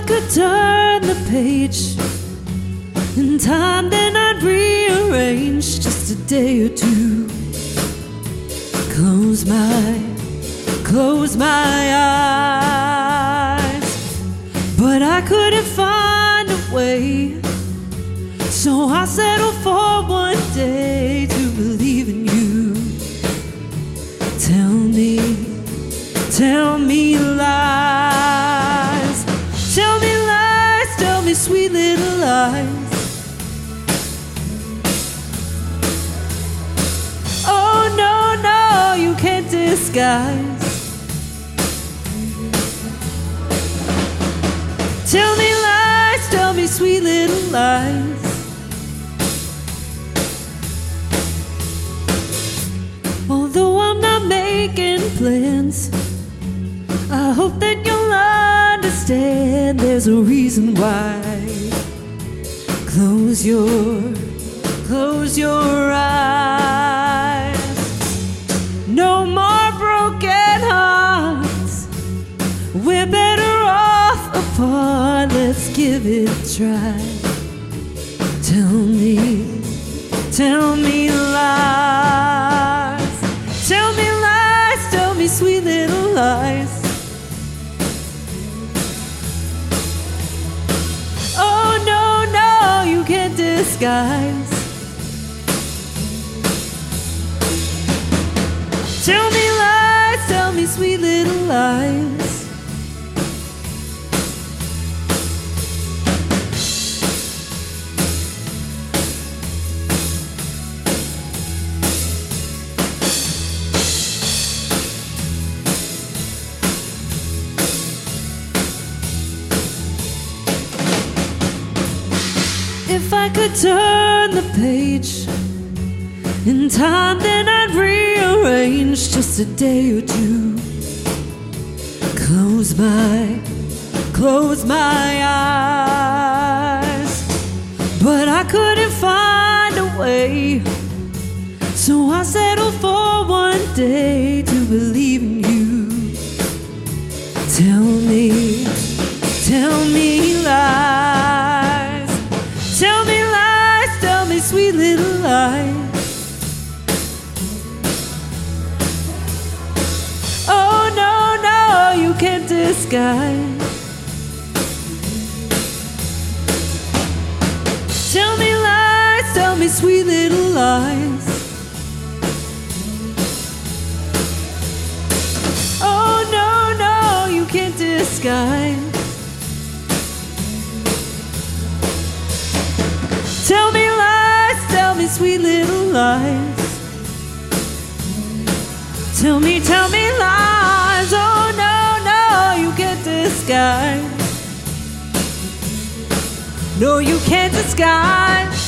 could turn the page in time, then I'd rearrange just a day or two. Close my eyes, but I couldn't find a way. So I settled for one day to believe in you. Tell me lies. Tell me lies, tell me sweet little lies. Oh no, no, you can't disguise. Tell me lies, tell me sweet little lies. Although I'm not making plans, I hope that you'll understand there's a reason why. Close your eyes. No more broken hearts. We're better off apart. Let's give it a try. Tell me lies. Tell me lies, tell me sweet little lies. Oh no, no, you can't disguise. Tell me lies, tell me sweet little lies. If I could turn the page in time, then I'd rearrange just a day or two. Close my eyes, but I couldn't find a way. So I settled for one day to believe in you. Tell me lies. Tell me lies, tell me sweet little lies. Oh no, no, you can't disguise. Tell me lies, tell me sweet little lies. Oh no, no, you can't disguise. Tell me lies, tell me sweet little lies. Tell me lies. Oh no, no, you can't disguise. No, you can't disguise.